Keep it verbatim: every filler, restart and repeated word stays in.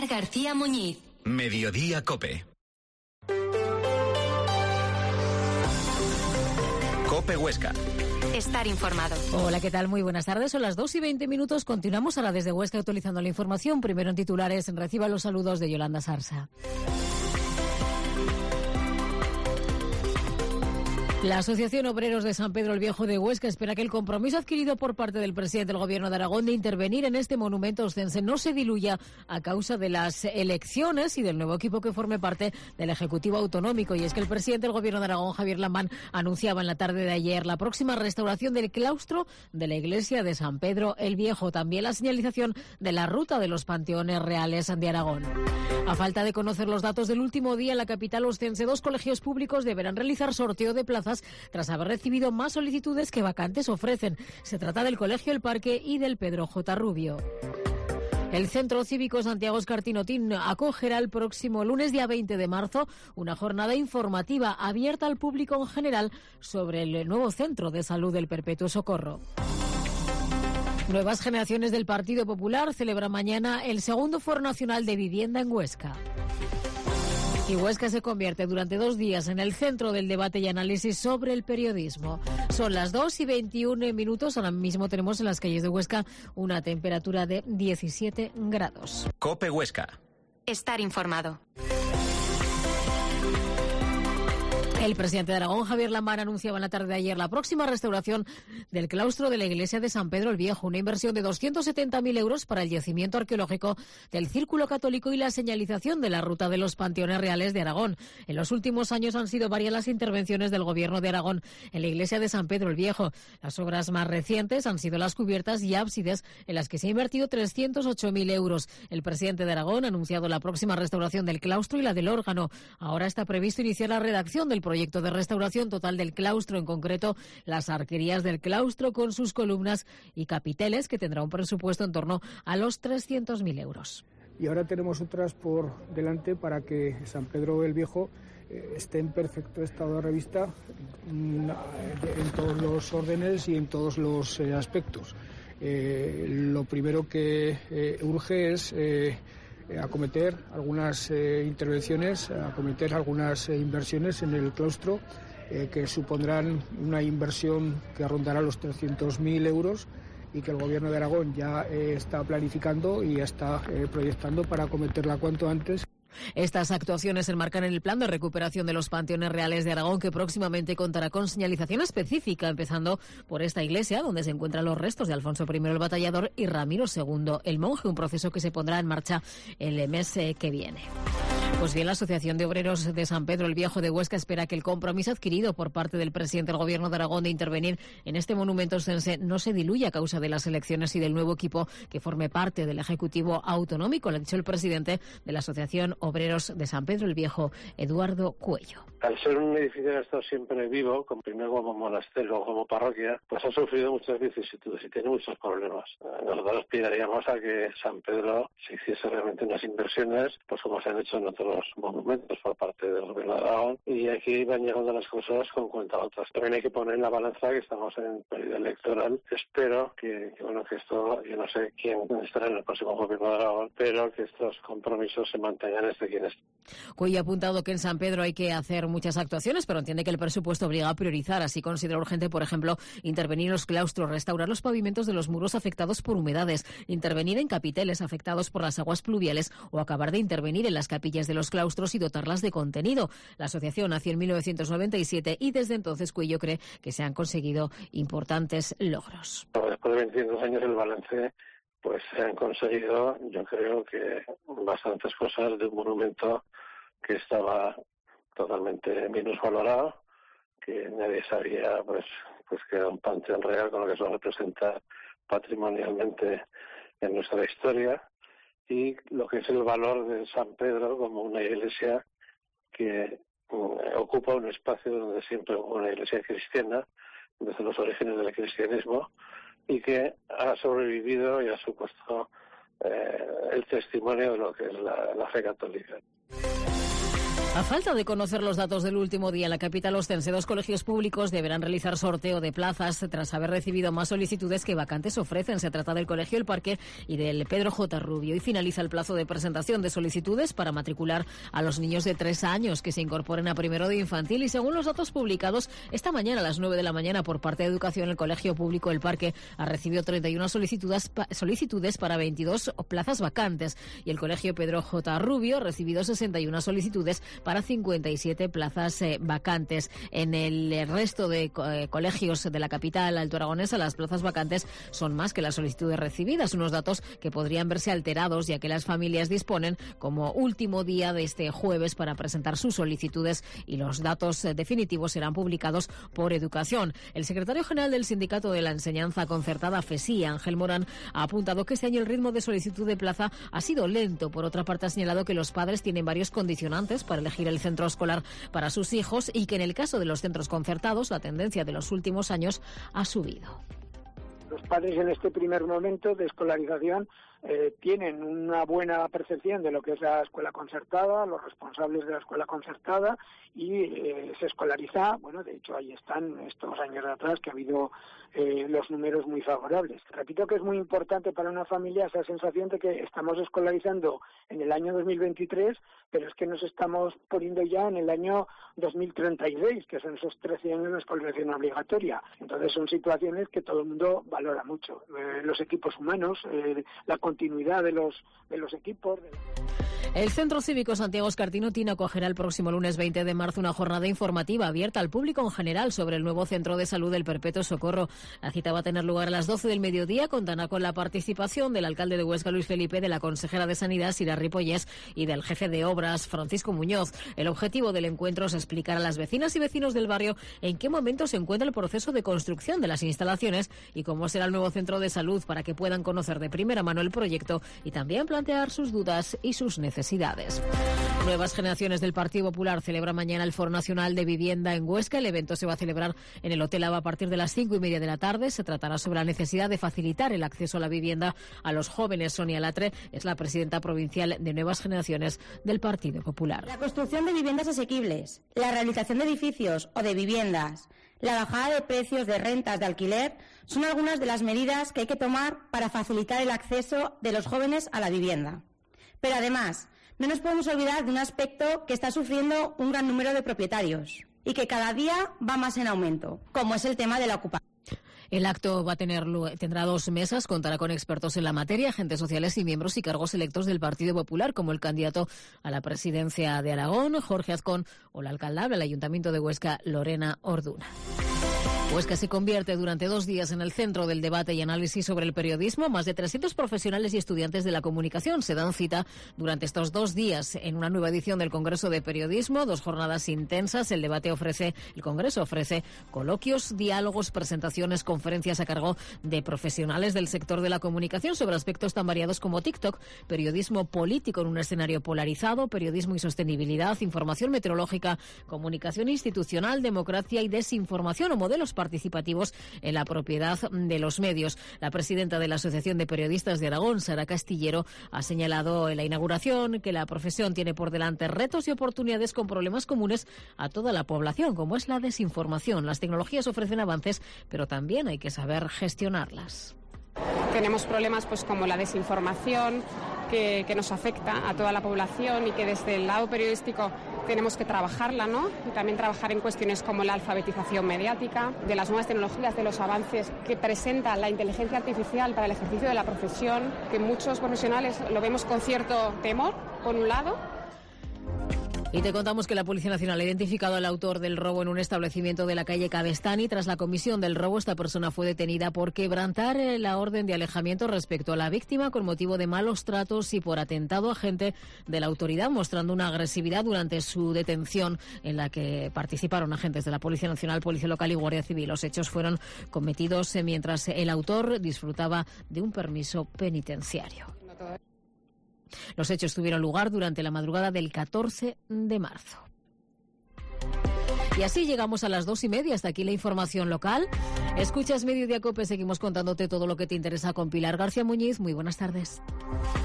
García Muñiz. Mediodía Cope. Cope Huesca. Estar informado. Hola, ¿qué tal? Muy buenas tardes. Son las dos y veinte minutos. Continuamos ahora desde Huesca actualizando la información. Primero en titulares, reciba los saludos de Yolanda Sarsa. La Asociación Obreros de San Pedro el Viejo de Huesca espera que el compromiso adquirido por parte del presidente del Gobierno de Aragón de intervenir en este monumento oscense no se diluya a causa de las elecciones y del nuevo equipo que forme parte del Ejecutivo Autonómico. Y es que el presidente del Gobierno de Aragón, Javier Lamán, anunciaba en la tarde de ayer la próxima restauración del claustro de la iglesia de San Pedro el Viejo. También la señalización de la ruta de los panteones reales de Aragón. A falta de conocer los datos del último día en la capital oscense, dos colegios públicos deberán realizar sorteo de plazas tras haber recibido más solicitudes que vacantes ofrecen. Se trata del Colegio El Parque y del Pedro J. Rubio. El Centro Cívico Santiago Escartinotín acogerá el próximo lunes, día veinte de marzo, una jornada informativa abierta al público en general sobre el nuevo Centro de Salud del Perpetuo Socorro. Nuevas generaciones del Partido Popular celebran mañana el segundo Foro Nacional de Vivienda en Huesca. Y Huesca se convierte durante dos días en el centro del debate y análisis sobre el periodismo. Son las dos y veintiuno minutos. Ahora mismo tenemos en las calles de Huesca una temperatura de diecisiete grados. Cope Huesca. Estar informado. El presidente de Aragón, Javier Lamán, anunciaba en la tarde de ayer la próxima restauración del claustro de la iglesia de San Pedro el Viejo, una inversión de doscientos setenta mil euros para el yacimiento arqueológico del Círculo Católico y la señalización de la ruta de los panteones reales de Aragón. En los últimos años han sido varias las intervenciones del Gobierno de Aragón en la iglesia de San Pedro el Viejo. Las obras más recientes han sido las cubiertas y ábsides, en las que se ha invertido trescientos ocho mil euros. El presidente de Aragón ha anunciado la próxima restauración del claustro y la del órgano. Ahora está previsto iniciar la redacción del proyecto de restauración total del claustro, en concreto las arquerías del claustro con sus columnas y capiteles, que tendrá un presupuesto en torno a los trescientos mil euros. Y ahora tenemos otras por delante para que San Pedro el Viejo eh, esté en perfecto estado de revista mm, en todos los órdenes y en todos los eh, aspectos. Eh, lo primero que eh, urge es eh, acometer algunas eh, intervenciones, acometer algunas eh, inversiones en el claustro eh, que supondrán una inversión que rondará los trescientos mil euros y que el Gobierno de Aragón ya eh, está planificando y ya está eh, proyectando para acometerla cuanto antes. Estas actuaciones se enmarcan en el plan de recuperación de los panteones reales de Aragón, que próximamente contará con señalización específica, empezando por esta iglesia, donde se encuentran los restos de Alfonso primero el Batallador y Ramiro segundo el Monje, un proceso que se pondrá en marcha el mes que viene. Pues bien, la Asociación de Obreros de San Pedro el Viejo de Huesca espera que el compromiso adquirido por parte del presidente del Gobierno de Aragón de intervenir en este monumento oscense no se diluya a causa de las elecciones y del nuevo equipo que forme parte del Ejecutivo Autonómico, lo ha dicho el presidente de la Asociación Obreros de San Pedro el Viejo, Eduardo Cuello. Al ser un edificio que ha estado siempre vivo, como primero como monasterio o como parroquia, pues ha sufrido muchas vicisitudes y tiene muchos problemas. Nosotros aspiraríamos a que San Pedro se hiciese realmente unas inversiones, pues como se han hecho en otros monumentos por parte del Gobierno de Aragón, y aquí van llegando las cosas con cuentagotas. También hay que poner en la balanza que estamos en periodo electoral. Espero que, que bueno que esto, yo no sé quién estará en el próximo Gobierno de Aragón, pero que estos compromisos se mantengan desde quien esté. Cuello ha apuntado que en San Pedro hay que hacer muchas actuaciones, pero entiende que el presupuesto obliga a priorizar. Así considera urgente, por ejemplo, intervenir en los claustros, restaurar los pavimentos de los muros afectados por humedades, intervenir en capiteles afectados por las aguas pluviales o acabar de intervenir en las capillas de los claustros y dotarlas de contenido. La asociación nació en mil novecientos noventa y siete y desde entonces Cuello cree que se han conseguido importantes logros. Después de veinticinco años el balance, pues se han conseguido, yo creo que bastantes cosas de un monumento que estaba totalmente minusvalorado, que nadie sabía pues pues que era un panteón real con lo que eso representa patrimonialmente en nuestra historia, y lo que es el valor de San Pedro como una iglesia que um, ocupa un espacio donde siempre hubo una iglesia cristiana, desde los orígenes del cristianismo, y que ha sobrevivido y ha supuesto eh, el testimonio de lo que es la, la fe católica. A falta de conocer los datos del último día en la capital ostense, dos colegios públicos deberán realizar sorteo de plazas tras haber recibido más solicitudes que vacantes ofrecen. Se trata del Colegio El Parque y del Pedro J. Rubio. Y finaliza el plazo de presentación de solicitudes para matricular a los niños de tres años que se incorporen a primero de infantil. Y según los datos publicados esta mañana a las nueve de la mañana por parte de Educación, el Colegio Público El Parque ha recibido treinta y una solicitudes, solicitudes para veintidós plazas vacantes. Y el Colegio Pedro J. Rubio ha recibido sesenta y una solicitudes para cincuenta y siete plazas eh, vacantes. En el resto de eh, colegios de la capital alto aragonesa, las plazas vacantes son más que las solicitudes recibidas, unos datos que podrían verse alterados ya que las familias disponen como último día de este jueves para presentar sus solicitudes y los datos eh, definitivos serán publicados por Educación. El secretario general del Sindicato de la Enseñanza Concertada, FESI, Ángel Morán, ha apuntado que este año el ritmo de solicitud de plaza ha sido lento. Por otra parte, ha señalado que los padres tienen varios condicionantes para elegir el centro escolar para sus hijos y que en el caso de los centros concertados la tendencia de los últimos años ha subido. Los padres en este primer momento de escolarización eh, tienen una buena percepción de lo que es la escuela concertada, los responsables de la escuela concertada y eh, se escolariza, bueno, de hecho ahí están estos años atrás que ha habido eh, los números muy favorables. Repito que es muy importante para una familia esa sensación de que estamos escolarizando en el año dos mil veintitrés, pero es que nos estamos poniendo ya en el año dos mil treinta y seis, que son esos trece años de escolarización obligatoria. Entonces son situaciones que todo el mundo valora mucho. Eh, los equipos humanos, eh, la continuidad de los, de los equipos. De... El Centro Cívico Santiago Escartino-Tino acogerá el próximo lunes veinte de marzo una jornada informativa abierta al público en general sobre el nuevo Centro de Salud del Perpetuo Socorro. La cita va a tener lugar a las doce del mediodía. Contará con la participación del alcalde de Huesca, Luis Felipe, de la consejera de Sanidad, Sira Ripollés, y del jefe de obras, Francisco Muñoz. El objetivo del encuentro es explicar a las vecinas y vecinos del barrio en qué momento se encuentra el proceso de construcción de las instalaciones y cómo será el nuevo centro de salud para que puedan conocer de primera mano el proyecto y también plantear sus dudas y sus necesidades. Nuevas Generaciones del Partido Popular celebra mañana el Foro Nacional de Vivienda en Huesca. El evento se va a celebrar en el Hotel Ava a partir de las cinco y media de la tarde. Se tratará sobre la necesidad de facilitar el acceso a la vivienda a los jóvenes. Sonia Latre es la presidenta provincial de Nuevas Generaciones del Partido Popular. La construcción de viviendas asequibles, la rehabilitación de edificios o de viviendas, la bajada de precios de rentas de alquiler son algunas de las medidas que hay que tomar para facilitar el acceso de los jóvenes a la vivienda. Pero además, no nos podemos olvidar de un aspecto que está sufriendo un gran número de propietarios y que cada día va más en aumento, como es el tema de la ocupación. El acto va a tener, tendrá dos mesas, contará con expertos en la materia, agentes sociales y miembros y cargos electos del Partido Popular, como el candidato a la presidencia de Aragón, Jorge Azcón, o la alcaldable del Ayuntamiento de Huesca, Lorena Orduna. Huesca se convierte durante dos días en el centro del debate y análisis sobre el periodismo. Más de trescientos profesionales y estudiantes de la comunicación se dan cita durante estos dos días en una nueva edición del Congreso de Periodismo. Dos jornadas intensas. El debate ofrece, el Congreso ofrece coloquios, diálogos, presentaciones, conferencias a cargo de profesionales del sector de la comunicación sobre aspectos tan variados como TikTok, periodismo político en un escenario polarizado, periodismo y sostenibilidad, información meteorológica, comunicación institucional, democracia y desinformación o modelos participativos en la propiedad de los medios. La presidenta de la Asociación de Periodistas de Aragón, Sara Castillero, ha señalado en la inauguración que la profesión tiene por delante retos y oportunidades con problemas comunes a toda la población, como es la desinformación. Las tecnologías ofrecen avances, pero también hay que saber gestionarlas. Tenemos problemas pues como la desinformación que, que nos afecta a toda la población y que desde el lado periodístico tenemos que trabajarla, ¿no? Y también trabajar en cuestiones como la alfabetización mediática, de las nuevas tecnologías, de los avances que presenta la inteligencia artificial para el ejercicio de la profesión, que muchos profesionales lo vemos con cierto temor, por un lado. Y te contamos que la Policía Nacional ha identificado al autor del robo en un establecimiento de la calle Cabestany. Tras la comisión del robo, esta persona fue detenida por quebrantar la orden de alejamiento respecto a la víctima con motivo de malos tratos y por atentado a agente de la autoridad, mostrando una agresividad durante su detención en la que participaron agentes de la Policía Nacional, Policía Local y Guardia Civil. Los hechos fueron cometidos mientras el autor disfrutaba de un permiso penitenciario. Los hechos tuvieron lugar durante la madrugada del catorce de marzo. Y así llegamos a las dos y media. Hasta aquí la información local. Escuchas Mediodía Cope. Seguimos contándote todo lo que te interesa con Pilar García Muñiz. Muy buenas tardes.